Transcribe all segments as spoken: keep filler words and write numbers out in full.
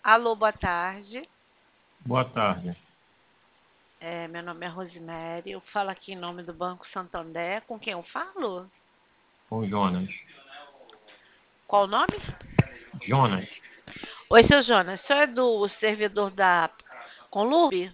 Alô, boa tarde. Boa tarde, É, meu nome é Rosemary. Eu falo aqui em nome do Banco Santander. Com quem eu falo? com Jonas. Qual o nome? Jonas? Oi, seu Jonas. O senhor é do servidor da Conlube?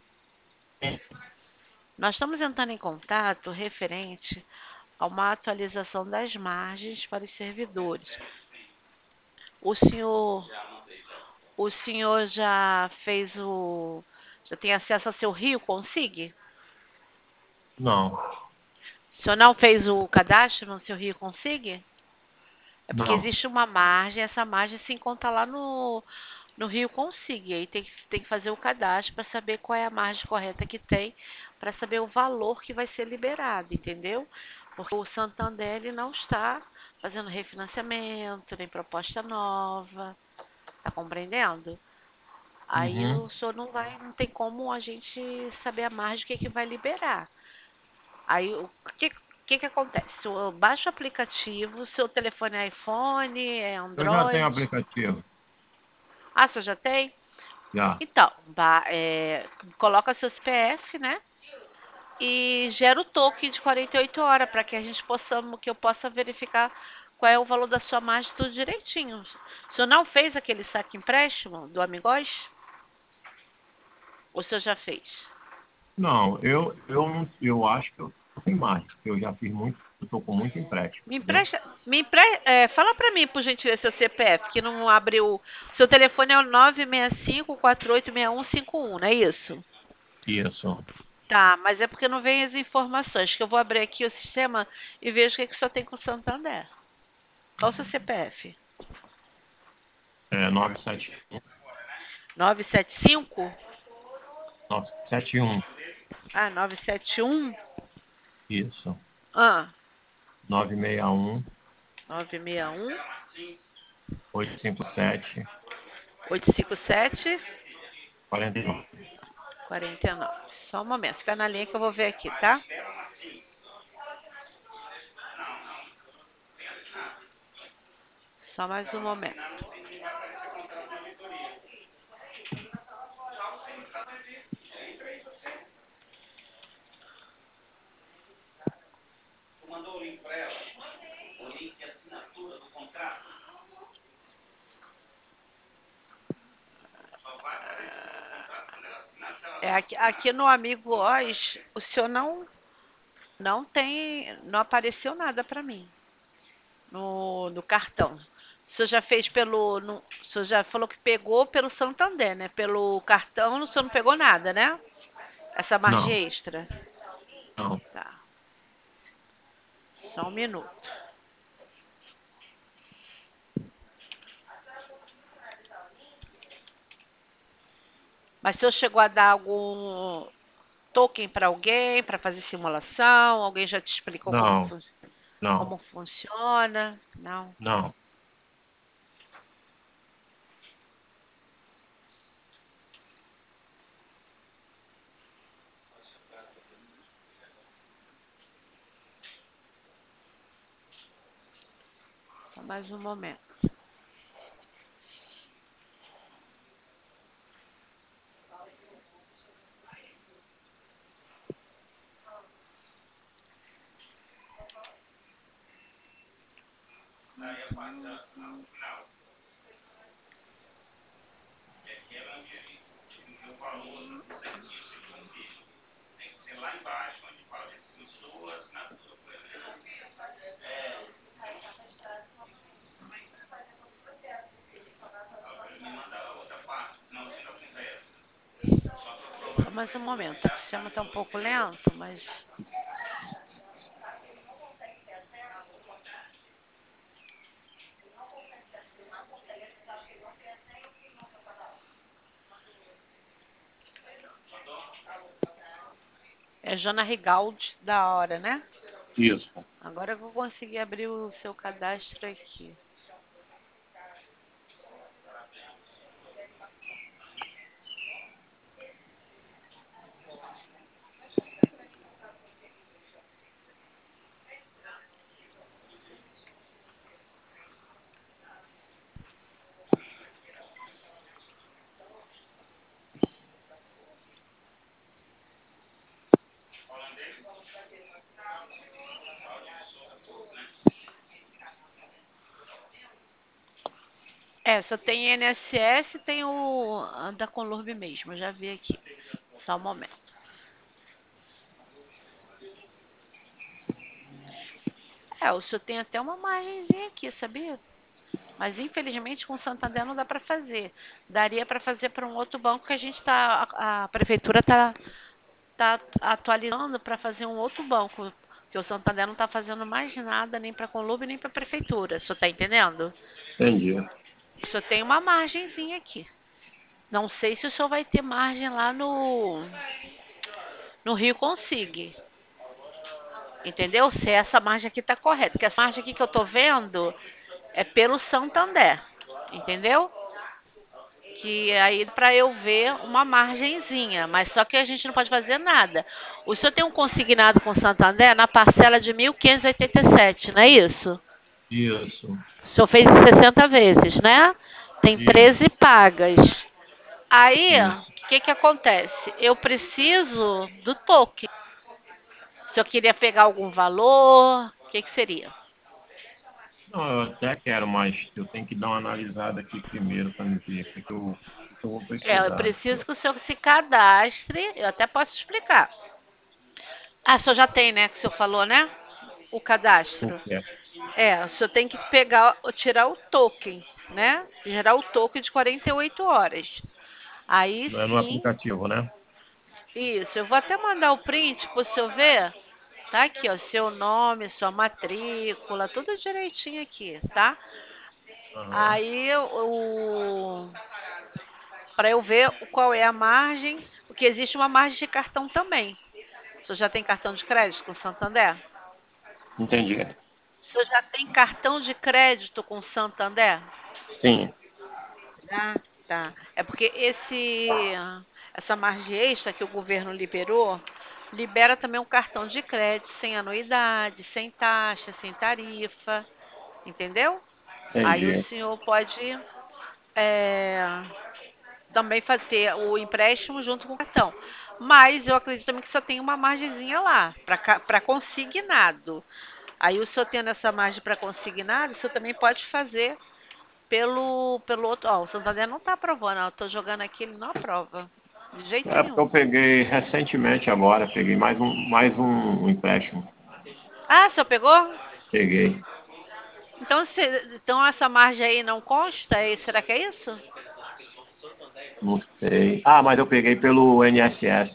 Nós estamos entrando em contato referente a uma atualização das margens para os servidores. O senhor, o senhor já fez o, já tem acesso ao seu Rio Consig? Não, O senhor não fez o cadastro no seu Rio Consig? É porque não. existe uma margem, essa margem se encontra lá no, no Rio Consig. Aí tem, que- tem que fazer o cadastro para saber qual é a margem correta que tem, para saber o valor que vai ser liberado, entendeu? Porque o Santander ele não está fazendo refinanciamento, nem proposta nova, tá compreendendo? Aí Uhum. o senhor não vai, não tem como a gente saber a margem que, é que vai liberar. Aí o que, que, que acontece? O- Baixa o aplicativo, seu telefone é iPhone, é Eu já tenho Android. aplicativo, Ah, você já tem? já. Então, ba- é, coloca seu C P F, né? E gera o token de quarenta e oito horas para que a gente possa, que eu possa verificar qual é o valor da sua margem tudo direitinho. O senhor não fez aquele saque empréstimo do Amigos? Ou o senhor já fez? Não, eu, eu, não- eu acho que eu tenho mais, porque eu já fiz muito, eu estou com muito empréstimo, Me entendeu? empresta, me empre, é, fala para mim, por gentileza, seu C P F, que não abriu. Seu telefone é o nove seis cinco, quatro oito seis um cinco um, não é isso? Isso. Tá, mas é porque não vem as informações, que eu vou abrir aqui o sistema e vejo o que, que o senhor tem com o Santander. Qual o seu C P F? É nove sete um, nove sete cinco? nove sete um, Ah, nove sete um? isso. Ah, nove seis um, nove seis um, oito cinco sete, oito cinco sete, quatro nove. quarenta e nove. Só um momento, fica na linha que eu vou ver aqui, tá? Só mais um momento. É, aqui, aqui no Amigo Oz, o senhor não, não tem, não apareceu nada para mim no, no cartão. O senhor já fez pelo, no, o senhor já falou que pegou pelo Santander, né? Pelo cartão, o senhor não pegou nada, né? Essa margem Não, extra. não. Tá, só um minuto. Mas o senhor chegou a dar algum token para alguém, para fazer simulação? Alguém já te explicou como, Não, fun não, como funciona? Não. não. Só mais um momento. Só mais um momento. O sistema está um pouco lento, mas é Jana Rigaldi da hora, né? Isso. Agora eu vou conseguir abrir o seu cadastro aqui. É, só tem I N S S e tem o a da Conlurb mesmo, eu já vi aqui. Só um momento. É, o senhor tem até uma margenzinha aqui, sabia? Mas infelizmente com o Santander não dá para fazer. Daria para fazer para um outro banco que a gente tá, a, a prefeitura está tá atualizando para fazer um outro banco, que o Santander não está fazendo mais nada nem para a Conlurb nem para a prefeitura. O senhor está entendendo? Entendi. O senhor tem uma margenzinha aqui. Não sei se o senhor vai ter margem lá no no Rio Consigue. Entendeu? Se essa margem aqui está correta. Porque essa margem aqui que eu estou vendo é pelo Santander. Entendeu? Que aí para eu ver uma margenzinha, mas só que a gente não pode fazer nada. O senhor tem um consignado com o Santander na parcela de mil quinhentos e oitenta e sete, não é isso? Isso, O senhor fez em sessenta vezes, né? Tem isso, treze pagas. Aí, isso. o que que acontece? Eu preciso do token. Se eu queria pegar algum valor, o que que seria? Não, eu até quero, mas eu tenho que dar uma analisada aqui primeiro para me ver o que, que, eu, o que que eu vou É, eu precisar. preciso que o senhor se cadastre, eu até posso explicar. Ah, o senhor já tem, né, que o senhor falou, né? O O cadastro. que é? É, o senhor tem que pegar, tirar o token, né? Gerar o token de quarenta e oito horas. Aí Não é no sim, aplicativo, né? isso. Eu vou até mandar o print para o senhor ver. Tá aqui, ó, seu nome, sua matrícula, tudo direitinho aqui, tá? Aham. Aí o para eu ver qual é a margem, porque existe uma margem de cartão também. O senhor já tem cartão de crédito com o Santander? Entendi. O senhor já tem cartão de crédito com o Santander? Sim, Ah, tá. É porque esse essa margem extra que o governo liberou, libera também um cartão de crédito sem anuidade, sem taxa, sem tarifa, entendeu? Aí o entendi. senhor pode é, também fazer o empréstimo junto com o cartão. Mas eu acredito também que só tem uma margenzinha lá para consignado. Aí o senhor tendo essa margem para consignado, o senhor também pode fazer pelo, pelo outro. Ó, o Santander não está aprovando, ó, eu estou jogando aqui, ele não aprova. De jeito É porque nenhum. eu peguei recentemente agora, peguei mais um, mais um empréstimo. Ah, o senhor pegou? Peguei. Então, se, então essa margem aí não consta? E será que é isso? Não sei. Ah, mas eu peguei pelo I N S S.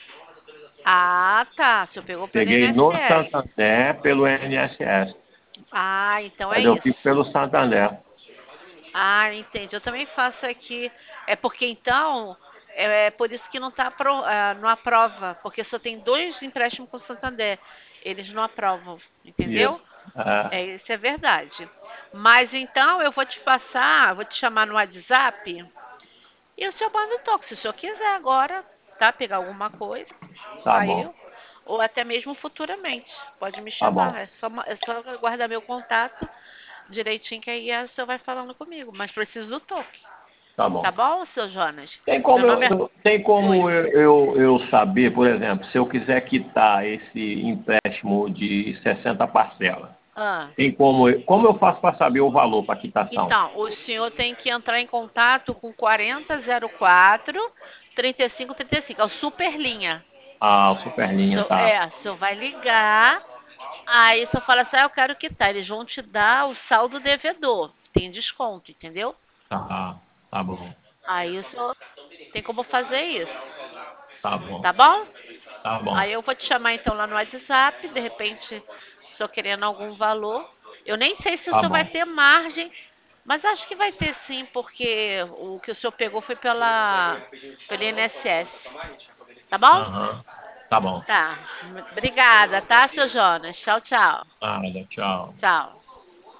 Ah, tá. O senhor pegou pelo Peguei no I N S S. Santander pelo I N S S. Ah, então é Mas eu fico isso. pelo Santander. Ah, entendi. Eu também faço aqui. É porque então, é é por isso que não tá apro- ah, não aprova, porque só tem dois empréstimos com o Santander. Eles não aprovam, Isso. entendeu? É, É, isso é verdade. Mas então eu vou te passar, vou te chamar no WhatsApp e o senhor manda o toque, se o senhor quiser agora, tá? Pegar alguma coisa, tá aí bom. eu, ou até mesmo futuramente, pode me Tá chamar. bom. É só, ma- é só guardar meu contato direitinho que aí o senhor vai falando comigo. Mas preciso do toque, Tá tá bom. bom, seu Jonas? Tem Meu como eu, nome é. eu- tem Oi. como eu, eu, eu saber, por exemplo, se eu quiser quitar esse empréstimo de sessenta parcelas, Ah. tem como, eu- como eu faço para saber o valor para quitação? Então, o senhor tem que entrar em contato com quarenta zero quatro trinta e cinco trinta e cinco. É o Superlinha. Ah, o Superlinha, So- tá. é, o senhor vai ligar, aí o senhor fala assim, ah, eu quero quitar. Eles vão te dar o saldo devedor. Tem desconto, entendeu? Tá, tá bom, Aí o senhor tem como fazer isso. tá bom, Tá bom? tá bom, Aí eu vou te chamar então lá no WhatsApp, de repente, o senhor querendo algum valor. Eu nem sei se o tá senhor vai bom. ter margem, mas acho que vai ter sim, porque o que o senhor pegou foi pela, pelo I N S S. Tá bom? Aham, tá bom. Tá. Obrigada, tá, seu Jonas? Tchau, tchau. Nada, tchau. Tchau.